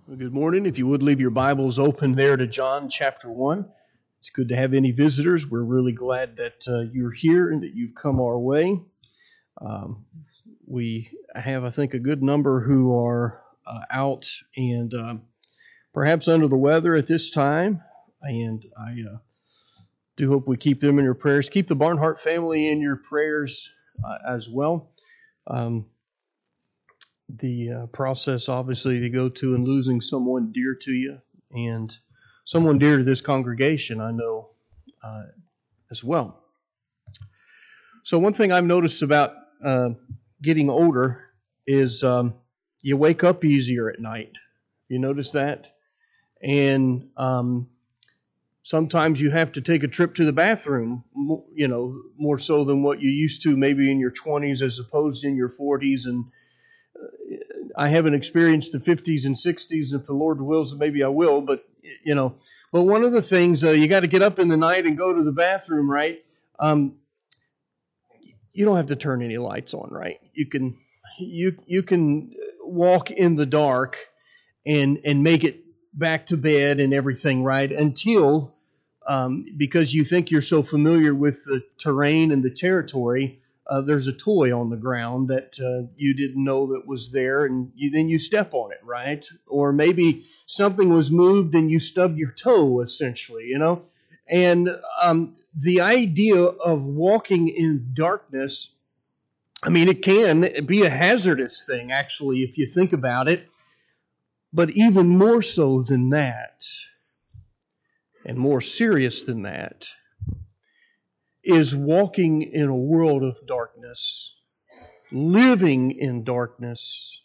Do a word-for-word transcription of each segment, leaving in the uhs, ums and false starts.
Well, good morning. If you would leave your Bibles open there to John chapter one. It's good to have any visitors. We're really glad that uh, you're here and that you've come our way. Um, we have, I think, a good number who are uh, out and uh, perhaps under the weather at this time. And I uh, do hope we keep them in your prayers. Keep the Barnhart family in your prayers uh, as well. Um, the uh, process, obviously, to go to and losing someone dear to you and someone dear to this congregation, I know, uh, as well. So one thing I've noticed about uh, getting older is um, you wake up easier at night. You notice that? And um, sometimes you have to take a trip to the bathroom, you know, more so than what you used to maybe in your twenties as opposed to in your forties. And I haven't experienced the fifties and sixties. If the Lord wills, maybe I will. But, you know, but one of the things, uh, you got to get up in the night and go to the bathroom, right? Um, you don't have to turn any lights on, right? You can you you can walk in the dark and and make it back to bed and everything, right? Until, um, because you think you're so familiar with the terrain and the territory, Uh, there's a toy on the ground that uh, you didn't know that was there, and you, then you step on it, right? Or maybe something was moved and you stubbed your toe, essentially, you know? And um, the idea of walking in darkness, I mean, it can be a hazardous thing, actually, if you think about it. But even more so than that, and more serious than that, is walking in a world of darkness, living in darkness,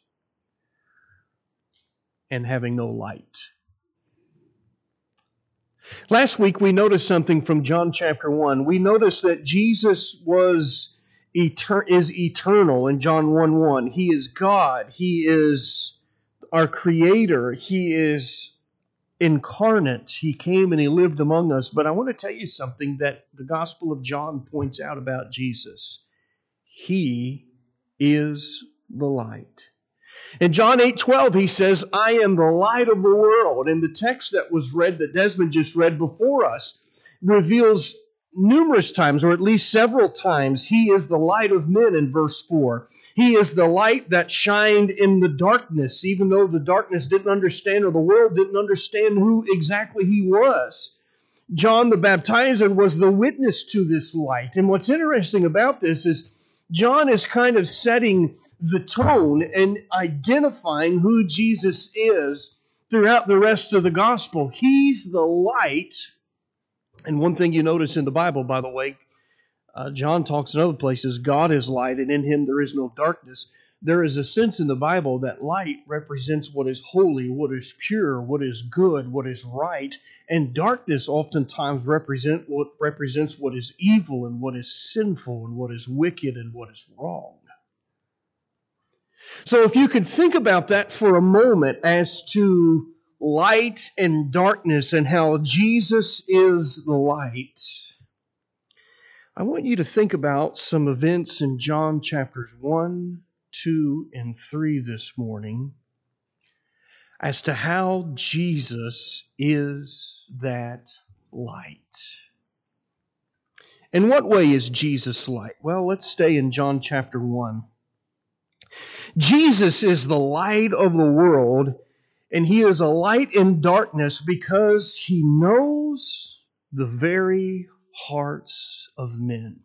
and having no light. Last week we noticed something from John chapter one. We noticed that Jesus was etern- is eternal in John one one. He is God. He is our Creator. He is incarnate. He came and He lived among us. But I want to tell you something that the Gospel of John points out about Jesus. He is the light. In John eight twelve, He says, I am the light of the world. And the text that was read, that Desmond just read before us, reveals numerous times, or at least several times, He is the light of men in verse four. He is the light that shined in the darkness, even though the darkness didn't understand, or the world didn't understand who exactly He was. John the Baptizer was the witness to this light. And what's interesting about this is John is kind of setting the tone and identifying who Jesus is throughout the rest of the gospel. He's the light. And one thing you notice in the Bible, by the way, Uh, John talks in other places, God is light, and in Him there is no darkness. There is a sense in the Bible that light represents what is holy, what is pure, what is good, what is right, and darkness oftentimes represent what represents what is evil and what is sinful and what is wicked and what is wrong. So if you could think about that for a moment as to light and darkness and how Jesus is the light, I want you to think about some events in John chapters one, two, and three this morning as to how Jesus is that light. In what way is Jesus light? Well, let's stay in John chapter one. Jesus is the light of the world, and He is a light in darkness because He knows the very hearts of men.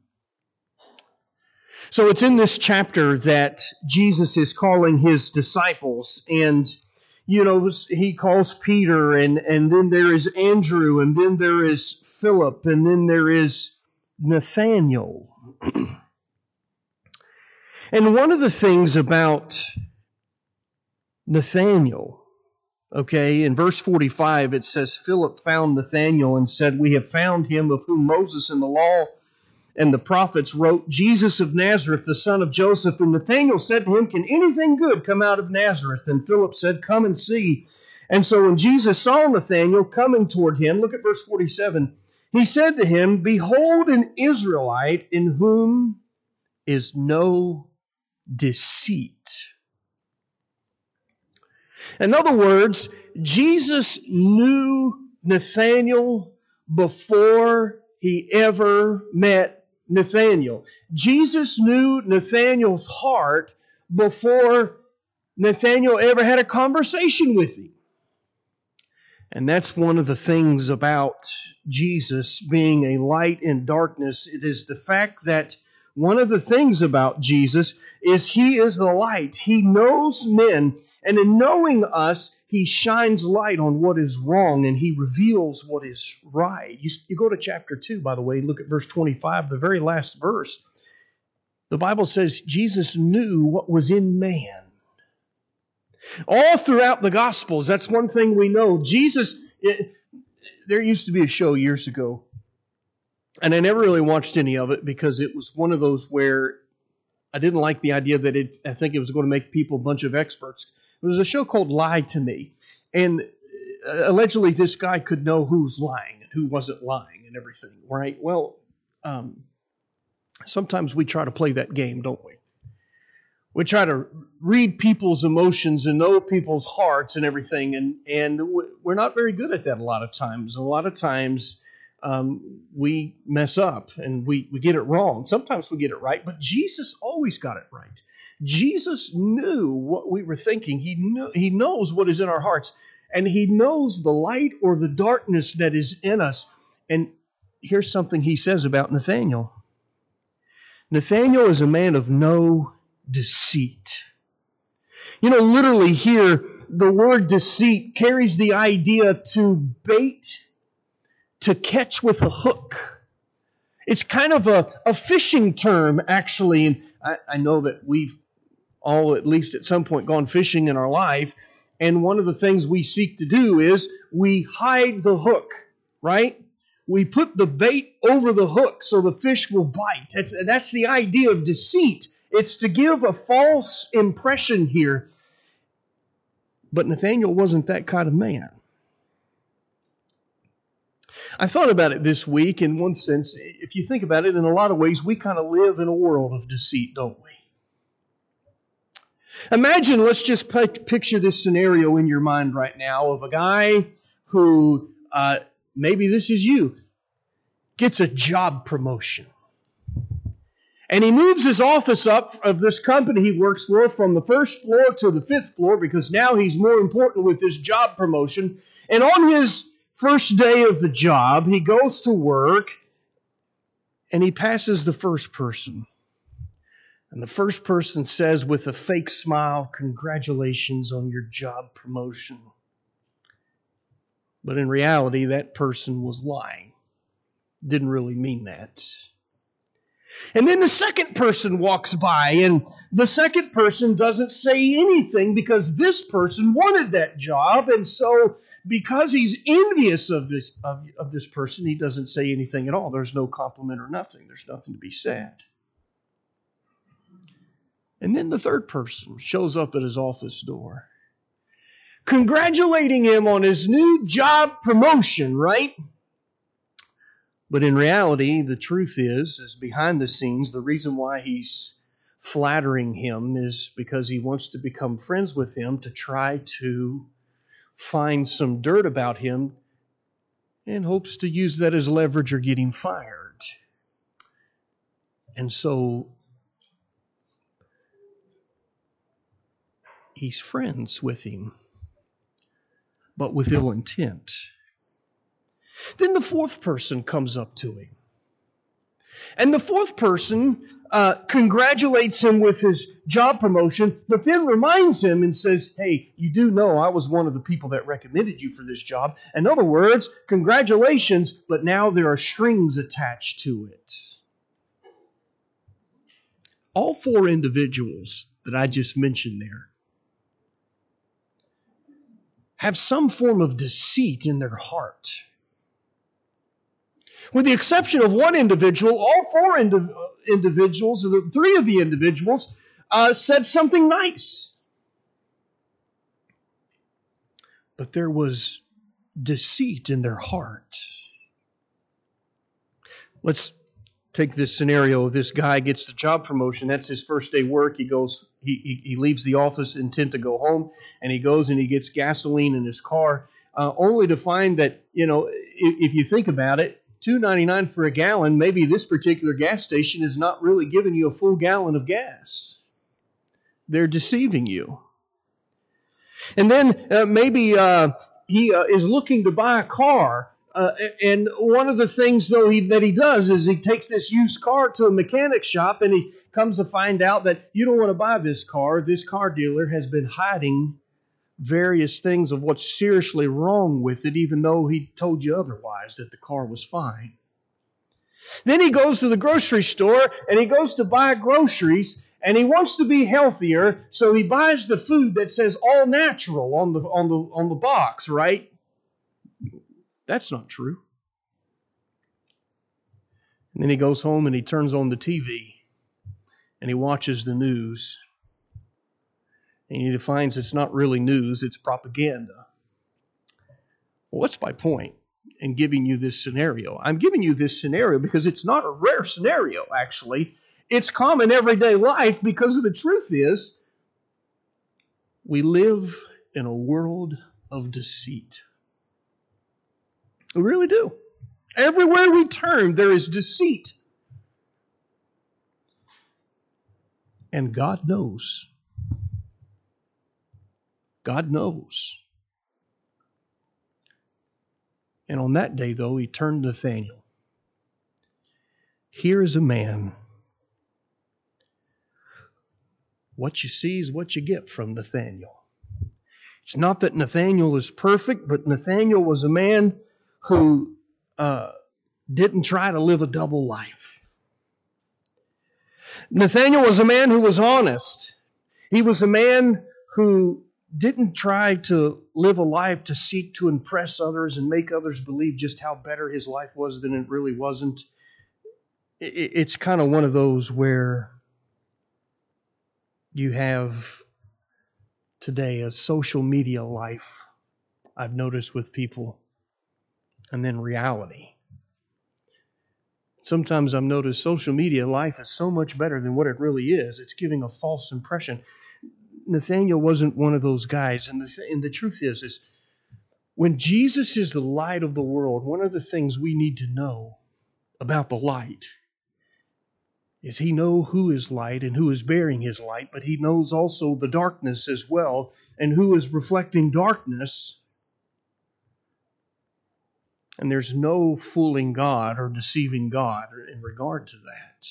So it's in this chapter that Jesus is calling His disciples, and you know, He calls Peter, and, and then there is Andrew, and then there is Philip, and then there is Nathanael. And one of the things about Nathanael, okay, in verse forty-five, it says, Philip found Nathanael and said, we have found him of whom Moses in the law and the prophets wrote, Jesus of Nazareth, the son of Joseph. And Nathanael said to him, can anything good come out of Nazareth? And Philip said, come and see. And so when Jesus saw Nathanael coming toward him, look at verse forty-seven, He said to him, behold an Israelite in whom is no deceit. In other words, Jesus knew Nathanael before he ever met Nathanael. Jesus knew Nathanael's heart before Nathanael ever had a conversation with him. And that's one of the things about Jesus being a light in darkness. It is the fact that one of the things about Jesus is he is the light. He knows men, and in knowing us, he shines light on what is wrong, and he reveals what is right. You, you go to chapter two, by the way, look at verse twenty-five, the very last verse. The Bible says Jesus knew what was in man. All throughout the Gospels, that's one thing we know. Jesus, it, there used to be a show years ago, and I never really watched any of it because it was one of those where I didn't like the idea that it, I think it was going to make people a bunch of experts. It was a show called Lie to Me, and allegedly this guy could know who's lying and who wasn't lying and everything, right? Well, um, sometimes we try to play that game, don't we? We try to read people's emotions and know people's hearts and everything, and, and we're not very good at that a lot of times. A lot of times um, we mess up and we, we get it wrong. Sometimes we get it right, but Jesus always got it right. Jesus knew what we were thinking. He knew, he knows what is in our hearts, and he knows the light or the darkness that is in us. And here's something he says about Nathanael. Nathanael is a man of no deceit. You know, literally here, the word deceit carries the idea to bait, to catch with a hook. It's kind of a, a fishing term, actually. And I, I know that we've all, at least at some point, gone fishing in our life. And one of the things we seek to do is we hide the hook, right? We put the bait over the hook so the fish will bite. That's, that's the idea of deceit. It's to give a false impression here. But Nathanael wasn't that kind of man. I thought about it this week in one sense. If you think about it, in a lot of ways, we kind of live in a world of deceit, don't we? Imagine, let's just picture this scenario in your mind right now of a guy who, uh, maybe this is you, gets a job promotion. And he moves his office up of this company he works for from the first floor to the fifth floor because now he's more important with his job promotion. And on his first day of the job, he goes to work and he passes the first person. And the first person says with a fake smile, "Congratulations on your job promotion." But in reality, that person was lying. Didn't really mean that. And then the second person walks by, and the second person doesn't say anything because this person wanted that job. And so because he's envious of this, of, of this person, he doesn't say anything at all. There's no compliment or nothing. There's nothing to be said. And then the third person shows up at his office door, congratulating him on his new job promotion, right? But in reality, the truth is, is behind the scenes, the reason why he's flattering him is because he wants to become friends with him to try to find some dirt about him and hopes to use that as leverage or get him fired. And so he's friends with him, but with ill intent. Then the fourth person comes up to him. And the fourth person uh, congratulates him with his job promotion, but then reminds him and says, "Hey, you do know I was one of the people that recommended you for this job. In other words, congratulations, but now there are strings attached to it." All four individuals that I just mentioned there have some form of deceit in their heart. With the exception of one individual, all four indiv- individuals, or the three of the individuals, uh, said something nice. But there was deceit in their heart. Let's Take this scenario of this guy gets the job promotion. That's his first day work. He goes, he, he, he leaves the office intent to go home, and he goes and he gets gasoline in his car, uh, only to find that, you know, if, if you think about it, two ninety-nine for a gallon, maybe this particular gas station is not really giving you a full gallon of gas. They're deceiving you. And then uh, maybe uh, he uh, is looking to buy a car. Uh, and one of the things, though, he, that he does is he takes this used car to a mechanic shop, and he comes to find out that you don't want to buy this car. This car dealer has been hiding various things of what's seriously wrong with it, even though he told you otherwise, that the car was fine. Then he goes to the grocery store, and he goes to buy groceries, and he wants to be healthier, so he buys the food that says all natural on the on the on the box, right? That's not true. And then he goes home and he turns on the T V and he watches the news. And he finds it's not really news, it's propaganda. Well, what's my point in giving you this scenario? I'm giving you this scenario because it's not a rare scenario, actually. It's common everyday life, because the truth is, we live in a world of deceit. We really do. Everywhere we turn, there is deceit. And God knows. God knows. And on that day, though, he turned to Nathanael. Here is a man. What you see is what you get from Nathanael. It's not that Nathanael is perfect, but Nathanael was a man who uh, didn't try to live a double life. Nathanael was a man who was honest. He was a man who didn't try to live a life to seek to impress others and make others believe just how better his life was than it really wasn't. It's kind of one of those where you have today a social media life, I've noticed with people, and then reality. Sometimes I've noticed social media life is so much better than what it really is. It's giving a false impression. Nathanael wasn't one of those guys. And the, and the truth is, is when Jesus is the light of the world, one of the things we need to know about the light is he knows who is light and who is bearing his light, but he knows also the darkness as well, and who is reflecting darkness. And there's no fooling God or deceiving God in regard to that.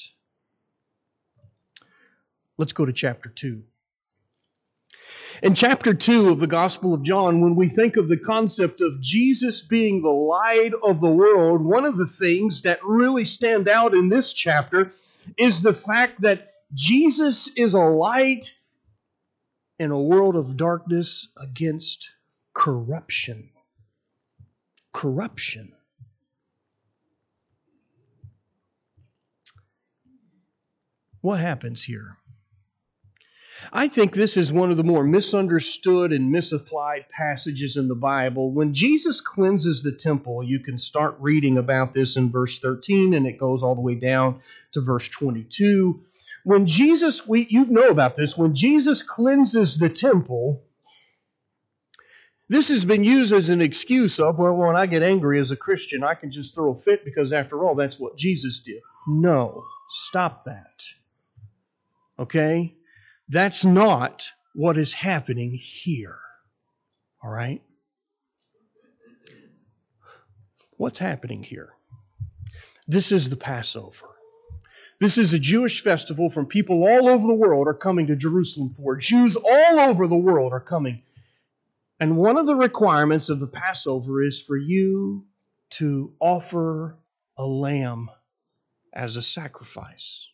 Let's go to chapter two. In chapter two of the Gospel of John, when we think of the concept of Jesus being the light of the world, one of the things that really stand out in this chapter is the fact that Jesus is a light in a world of darkness against corruption. Corruption. What happens here? I think this is one of the more misunderstood and misapplied passages in the Bible. When Jesus cleanses the temple, you can start reading about this in verse thirteen, and it goes all the way down to verse twenty-two. When Jesus, we, you know about this, when Jesus cleanses the temple, this has been used as an excuse of, well, when I get angry as a Christian, I can just throw a fit because after all, that's what Jesus did. No, stop that. Okay? That's not what is happening here. All right? What's happening here? This is the Passover. This is a Jewish festival from people all over the world are coming to Jerusalem for. Jews all over the world are coming. And one of the requirements of the Passover is for you to offer a lamb as a sacrifice.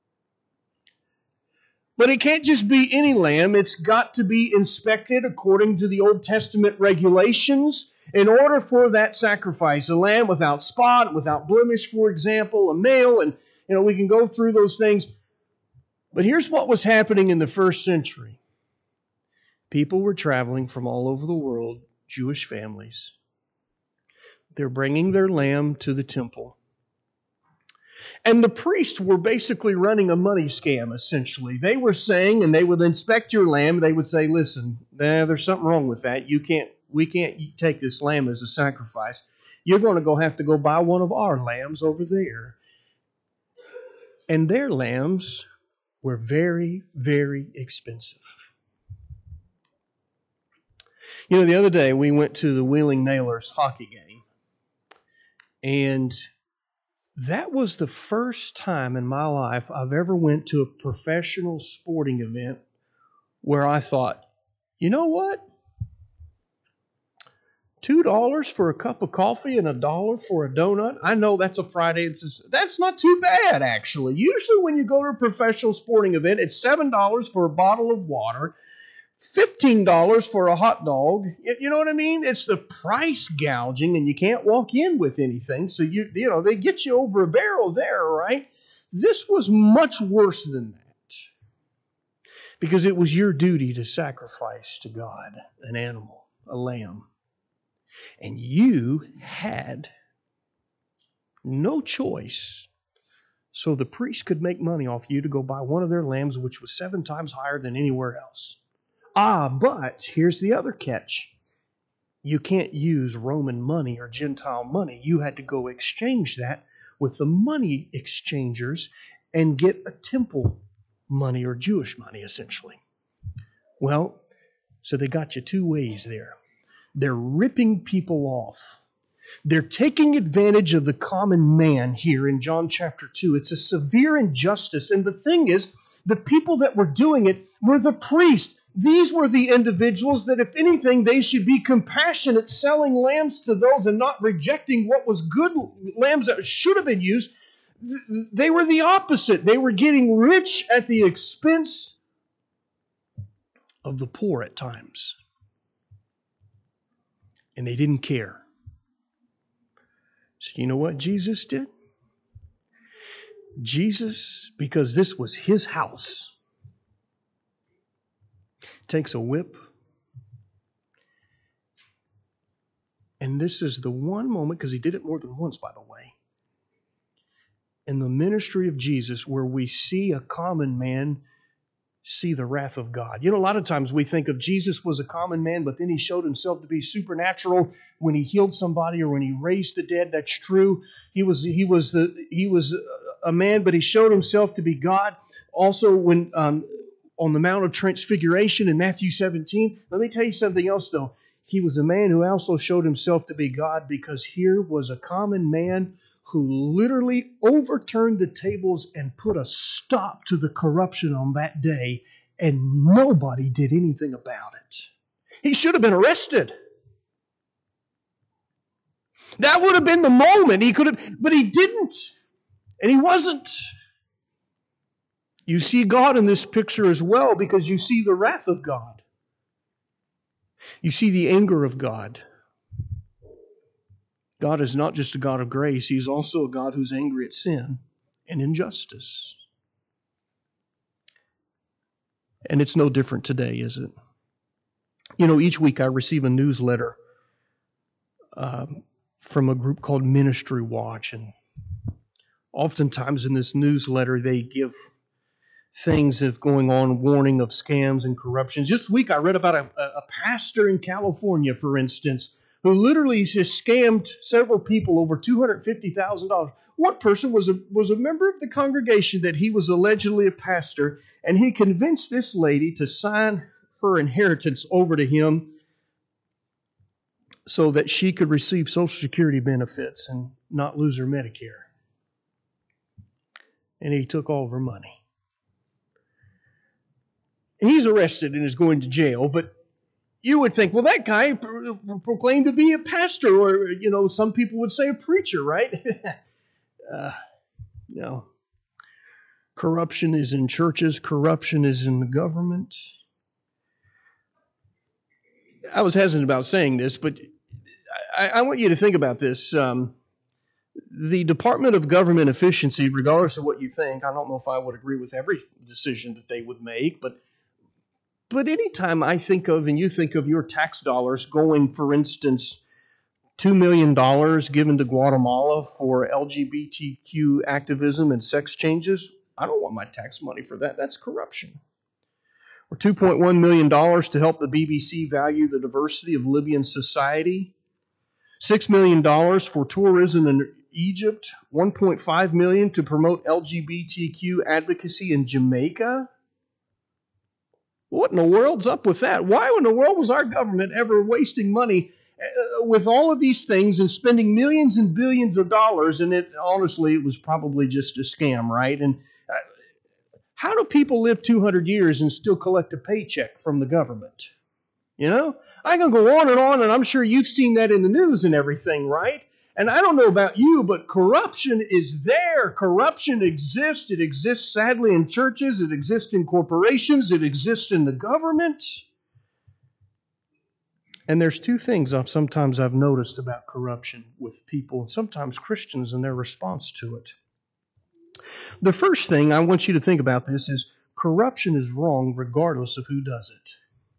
But it can't just be any lamb. It's got to be inspected according to the Old Testament regulations in order for that sacrifice. A lamb without spot, without blemish, for example, a male, and you know we can go through those things. But here's what was happening in the first century. People were traveling from all over the world, Jewish families. They're bringing their lamb to the temple. And the priests were basically running a money scam, essentially. They were saying, and they would inspect your lamb, they would say, listen, nah, there's something wrong with that. You can't, we can't take this lamb as a sacrifice. You're going to go have to go buy one of our lambs over there. And their lambs were very, very expensive. You know, the other day we went to the Wheeling Nailers hockey game, and that was the first time in my life I've ever went to a professional sporting event where I thought, you know what? Two dollars for a cup of coffee and a dollar for a donut. I know that's a Friday. It's just, that's not too bad, actually. Usually when you go to a professional sporting event, it's seven dollars for a bottle of water, fifteen dollars for a hot dog. You know what I mean? It's the price gouging, and you can't walk in with anything. So, you you know, they get you over a barrel there, right? This was much worse than that, because it was your duty to sacrifice to God an animal, a lamb. And you had no choice. So the priest could make money off you to go buy one of their lambs, which was seven times higher than anywhere else. Ah, but here's the other catch. You can't use Roman money or Gentile money. You had to go exchange that with the money exchangers and get a temple money or Jewish money, essentially. Well, so they got you two ways there. They're ripping people off. They're taking advantage of the common man here in John chapter two. It's a severe injustice. And the thing is, the people that were doing it were the priests. These were the individuals that, if anything, they should be compassionate, selling lambs to those and not rejecting what was good lambs that should have been used. They were the opposite. They were getting rich at the expense of the poor at times. And they didn't care. So you know what Jesus did? Jesus, because this was his house, takes a whip. And this is the one moment, because he did it more than once, by the way, in the ministry of Jesus where we see a common man see the wrath of God. You know, a lot of times we think of Jesus was a common man, but then he showed himself to be supernatural when he healed somebody or when he raised the dead. That's true. He was he was the he was a man, but he showed himself to be God. Also, when um, on the Mount of Transfiguration in Matthew seventeen, let me tell you something else, though. He was a man who also showed himself to be God, because here was a common man who literally overturned the tables and put a stop to the corruption on that day, and nobody did anything about it. He should have been arrested. That would have been the moment he could have, but he didn't, and he wasn't. You see God in this picture as well, because you see the wrath of God. You see the anger of God. God is not just a God of grace. He's also a God who's angry at sin and injustice. And it's no different today, is it? You know, each week I receive a newsletter uh, from a group called Ministry Watch. And oftentimes in this newsletter, they give things of going on, warning of scams and corruptions. This week I read about a, a pastor in California, for instance, who literally just scammed several people over two hundred fifty thousand dollars. One person was a, was a member of the congregation that he was allegedly a pastor, and he convinced this lady to sign her inheritance over to him so that she could receive Social Security benefits and not lose her Medicare. And he took all of her money. He's arrested and is going to jail, but you would think, well, that guy pro- proclaimed to be a pastor, or, you know, some people would say a preacher, right? uh, no. Corruption is in churches. Corruption is in the government. I was hesitant about saying this, but I, I want you to think about this. Um, the Department of Government Efficiency, regardless of what you think, I don't know if I would agree with every decision that they would make, but But anytime I think of, and you think of your tax dollars going, for instance, two million dollars given to Guatemala for L G B T Q activism and sex changes. I don't want my tax money for that. That's corruption. Or two point one million dollars to help the B B C value the diversity of Libyan society. six million dollars for tourism in Egypt. one point five million dollars to promote L G B T Q advocacy in Jamaica. What in the world's up with that? Why in the world was our government ever wasting money with all of these things and spending millions and billions of dollars? And it honestly, it was probably just a scam, right? And uh, how do people live two hundred years and still collect a paycheck from the government? You know, I can go on and on, and I'm sure you've seen that in the news and everything, right? And I don't know about you, but corruption is there. Corruption exists. It exists sadly in churches. It exists in corporations. It exists in the government. And there's two things I've sometimes I've noticed about corruption with people, and sometimes Christians, and their response to it. The first thing I want you to think about this is corruption is wrong regardless of who does it.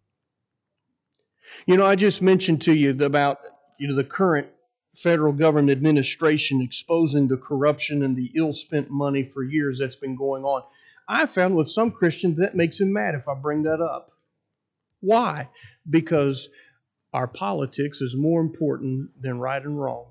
You know, I just mentioned to you about, you know, the current federal government administration exposing the corruption and the ill-spent money for years that's been going on. I found with some Christians that makes them mad if I bring that up. Why? Because our politics is more important than right and wrong.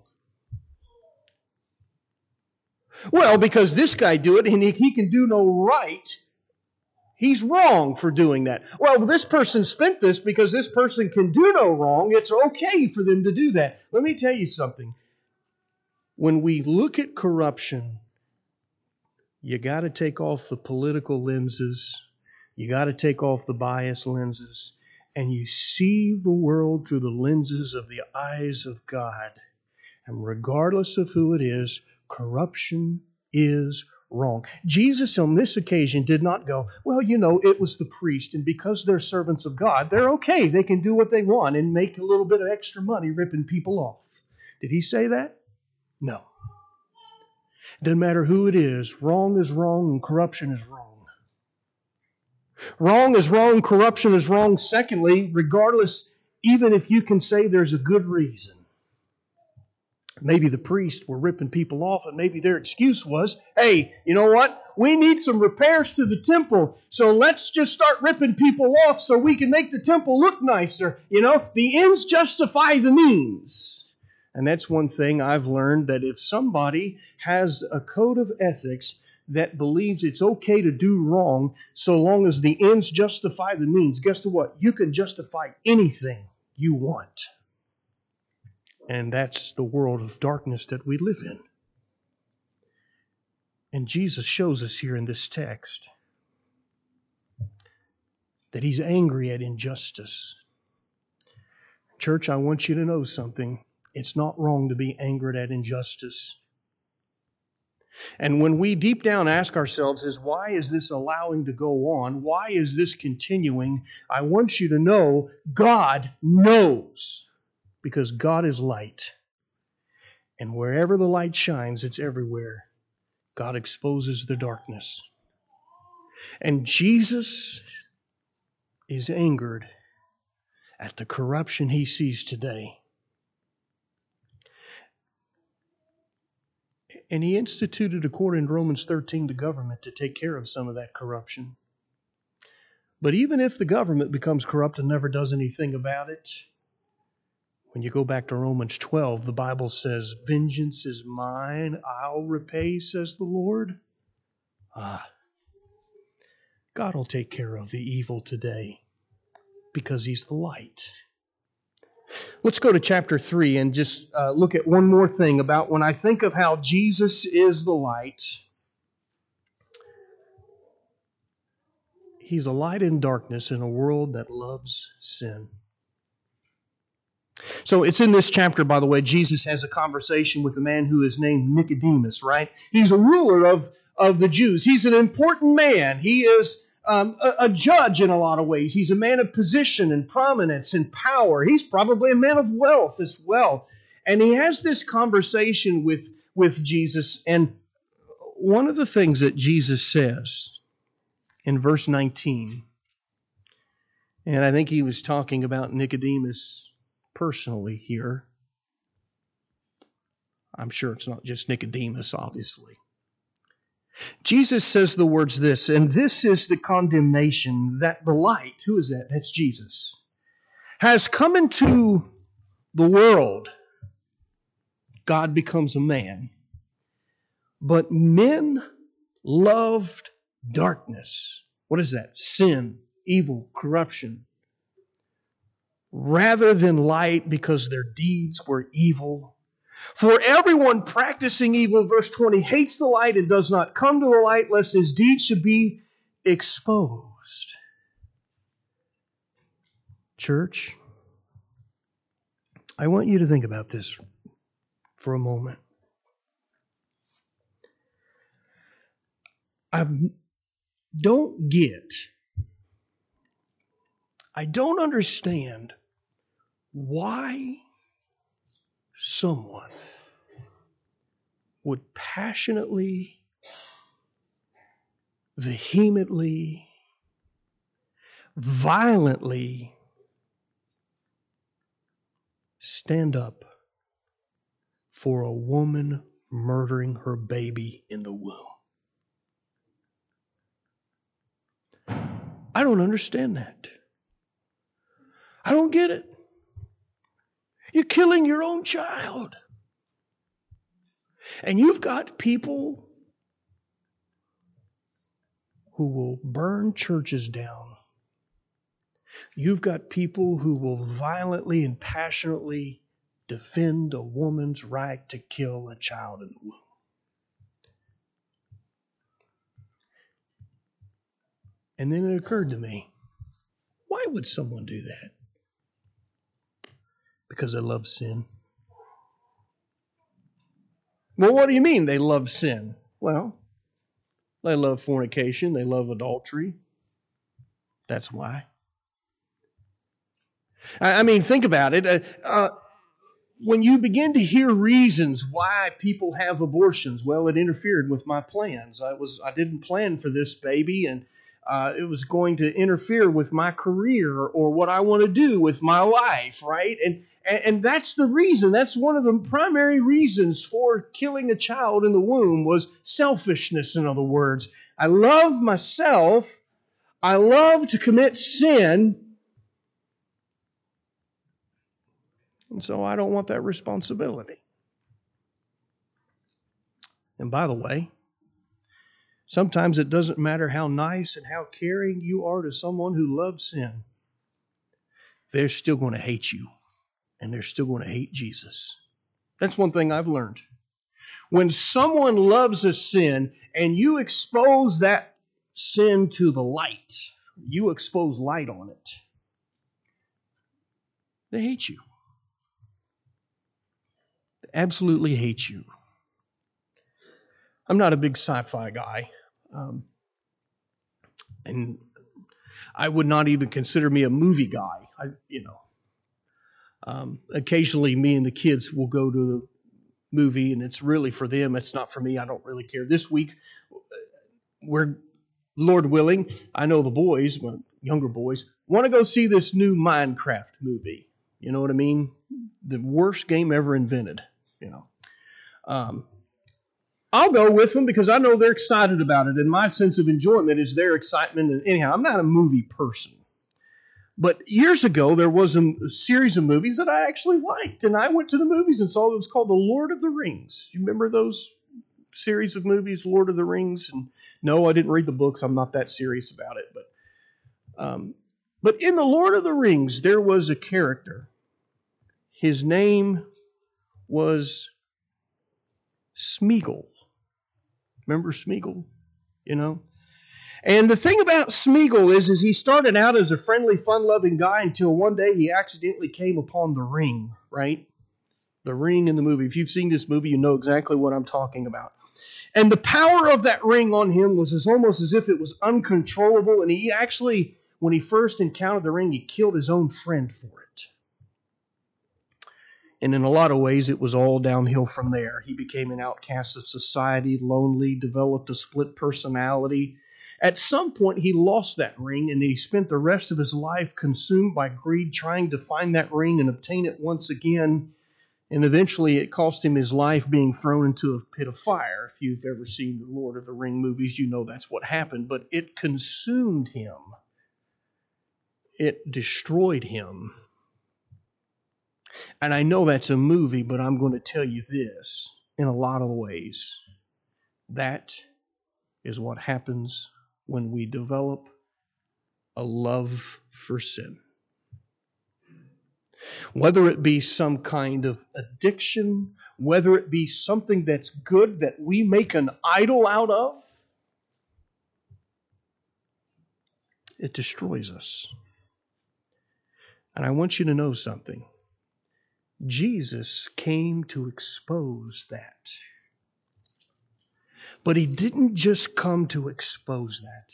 Well, because this guy do it and he, he can do no right, he's wrong for doing that. Well, this person spent this because this person can do no wrong. It's okay for them to do that. Let me tell you something. When we look at corruption, you got to take off the political lenses. You got to take off the bias lenses. And you see the world through the lenses of the eyes of God. And regardless of who it is, corruption is wrong. Jesus on this occasion did not go, well, you know, it was the priest, and because they're servants of God, they're okay. They can do what they want and make a little bit of extra money ripping people off. Did he say that? No. It doesn't matter who it is. Wrong is wrong and corruption is wrong. Wrong is wrong, corruption is wrong. Secondly, regardless, even if you can say there's a good reason. Maybe the priests were ripping people off, and maybe their excuse was, hey, you know what? We need some repairs to the temple, so let's just start ripping people off so we can make the temple look nicer. You know, the ends justify the means. And that's one thing I've learned, that if somebody has a code of ethics that believes it's okay to do wrong so long as the ends justify the means, guess what? You can justify anything you want. And that's the world of darkness that we live in. And Jesus shows us here in this text that he's angry at injustice. Church, I want you to know something. It's not wrong to be angered at injustice. And when we deep down ask ourselves is, why is this allowing to go on? Why is this continuing? I want you to know God knows. Because God is light. And wherever the light shines, it's everywhere. God exposes the darkness. And Jesus is angered at the corruption he sees today. And he instituted, according to Romans thirteen, the government to take care of some of that corruption. But even if the government becomes corrupt and never does anything about it, when you go back to Romans twelve, the Bible says, vengeance is mine, I'll repay, says the Lord. Ah, God will take care of the evil today because he's the light. Let's go to chapter three and just uh, look at one more thing about when I think of how Jesus is the light. He's a light in darkness in a world that loves sin. So it's in this chapter, by the way, Jesus has a conversation with a man who is named Nicodemus, right? He's a ruler of, of the Jews. He's an important man. He is um, a, a judge in a lot of ways. He's a man of position and prominence and power. He's probably a man of wealth as well. And he has this conversation with, with Jesus. And one of the things that Jesus says in verse nineteen, and I think he was talking about Nicodemus personally here. I'm sure it's not just Nicodemus, obviously. Jesus says the words this, and this is the condemnation, that the light, who is that? That's Jesus, has come into the world. God becomes a man. But men loved darkness. What is that? Sin, evil, corruption. Rather than light, because their deeds were evil. For everyone practicing evil, verse twenty, hates the light and does not come to the light, lest his deeds should be exposed. Church, I want you to think about this for a moment. I don't get, I don't understand why someone would passionately, vehemently, violently stand up for a woman murdering her baby in the womb. I don't understand that. I don't get it. You're killing your own child. And you've got people who will burn churches down. You've got people who will violently and passionately defend a woman's right to kill a child in the womb. And then it occurred to me, why would someone do that? Because they love sin. Well, what do you mean they love sin? Well, they love fornication. They love adultery. That's why. I mean, think about it. Uh, uh, when you begin to hear reasons why people have abortions, well, it interfered with my plans. I was I didn't plan for this baby, and uh, it was going to interfere with my career or what I want to do with my life, right? And, and and that's the reason. That's one of the primary reasons for killing a child in the womb was selfishness, in other words. I love myself. I love to commit sin. And so I don't want that responsibility. And by the way, sometimes it doesn't matter how nice and how caring you are to someone who loves sin. They're still going to hate you. And they're still going to hate Jesus. That's one thing I've learned. When someone loves a sin and you expose that sin to the light, you expose light on it, they hate you. They absolutely hate you. I'm not a big sci-fi guy. Um, and I would not even consider me a movie guy. I, you know, um, occasionally me and the kids will go to the movie, and it's really for them. It's not for me. I don't really care. This week, we're, Lord willing, I know the boys, my younger boys, want to go see this new Minecraft movie. You know what I mean? The worst game ever invented, you know. Um, I'll go with them because I know they're excited about it, and my sense of enjoyment is their excitement. And anyhow, I'm not a movie person. But years ago, there was a, a series of movies that I actually liked, and I went to the movies and saw it. It was called The Lord of the Rings. You remember those series of movies, Lord of the Rings? And no, I didn't read the books. I'm not that serious about it. But, um, but in The Lord of the Rings, there was a character. His name was Smeagol. Remember Smeagol? You know? And the thing about Smeagol is, is he started out as a friendly, fun-loving guy until one day he accidentally came upon the ring, right? The ring in the movie. If you've seen this movie, you know exactly what I'm talking about. And the power of that ring on him was as almost as if it was uncontrollable. And he actually, when he first encountered the ring, he killed his own friend for it. And in a lot of ways, it was all downhill from there. He became an outcast of society, lonely, developed a split personality. At some point, he lost that ring, and he spent the rest of his life consumed by greed, trying to find that ring and obtain it once again. And eventually it cost him his life being thrown into a pit of fire. If you've ever seen the Lord of the Ring movies, you know that's what happened. But it consumed him. It destroyed him. And I know that's a movie, but I'm going to tell you this in a lot of ways. That is what happens when we develop a love for sin. Whether it be some kind of addiction, whether it be something that's good that we make an idol out of, it destroys us. And I want you to know something. Jesus came to expose that. But he didn't just come to expose that.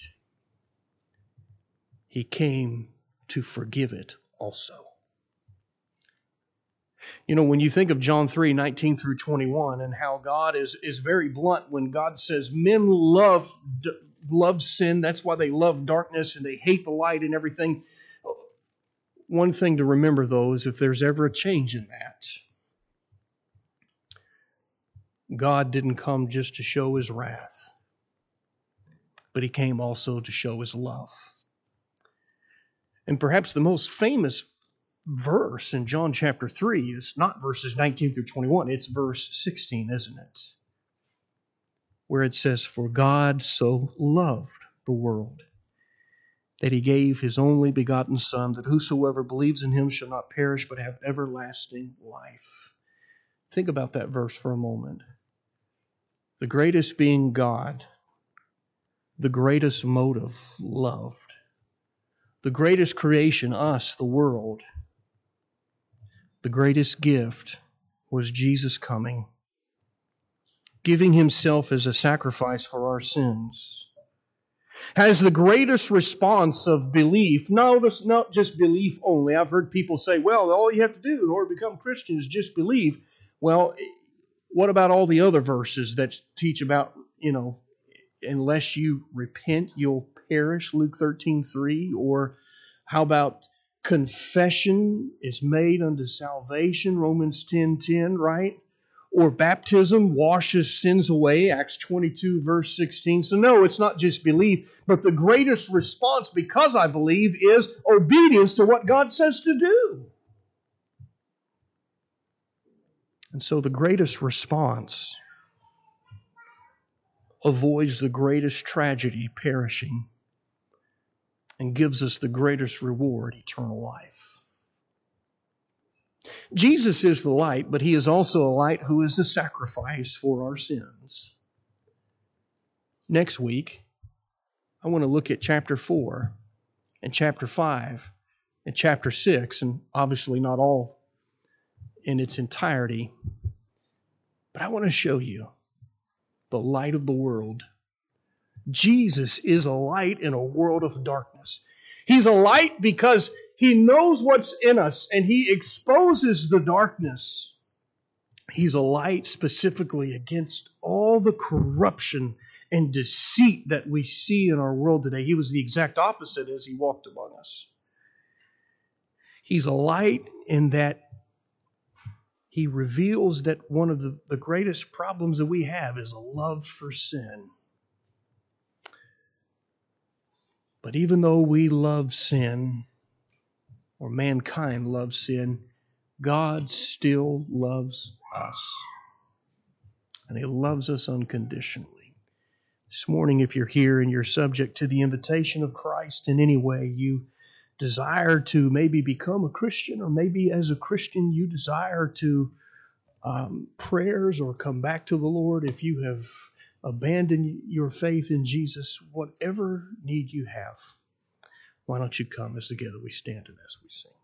He came to forgive it also. You know, when you think of John three, nineteen through twenty-one, and how God is, is very blunt when God says men love, love sin, that's why they love darkness and they hate the light and everything. One thing to remember, though, is if there's ever a change in that, God didn't come just to show his wrath, but he came also to show his love. And perhaps the most famous verse in John chapter three is not verses nineteen through twenty-one, it's verse sixteen, isn't it? Where it says, "For God so loved the world that he gave his only begotten Son, that whosoever believes in him shall not perish but have everlasting life." Think about that verse for a moment. The greatest being God, the greatest motive, loved. The greatest creation, us, the world. The greatest gift was Jesus coming, giving himself as a sacrifice for our sins. Has the greatest response of belief. Notice, not just belief only. I've heard people say, well, all you have to do in order to become Christian is just believe. Well, what about all the other verses that teach about, you know, unless you repent, you'll perish, Luke thirteen three? Or how about confession is made unto salvation, Romans ten ten, right? Or baptism washes sins away, Acts twenty-two, verse sixteen. So no, it's not just belief, but the greatest response, because I believe, is obedience to what God says to do. And so the greatest response avoids the greatest tragedy, perishing, and gives us the greatest reward, eternal life. Jesus is the light, but he is also a light who is a sacrifice for our sins. Next week, I want to look at chapter four and chapter five and chapter six, and obviously not all in its entirety, but I want to show you the light of the world. Jesus is a light in a world of darkness. He's a light because he knows what's in us and he exposes the darkness. He's a light specifically against all the corruption and deceit that we see in our world today. He was the exact opposite as he walked among us. He's a light in that he reveals that one of the, the greatest problems that we have is a love for sin. But even though we love sin, or mankind loves sin, God still loves us. And he loves us unconditionally. This morning, if you're here and you're subject to the invitation of Christ in any way, you desire to maybe become a Christian, or maybe as a Christian you desire to um, prayers or come back to the Lord, if you have abandoned your faith in Jesus, whatever need you have, why don't you come as together we stand and as we sing.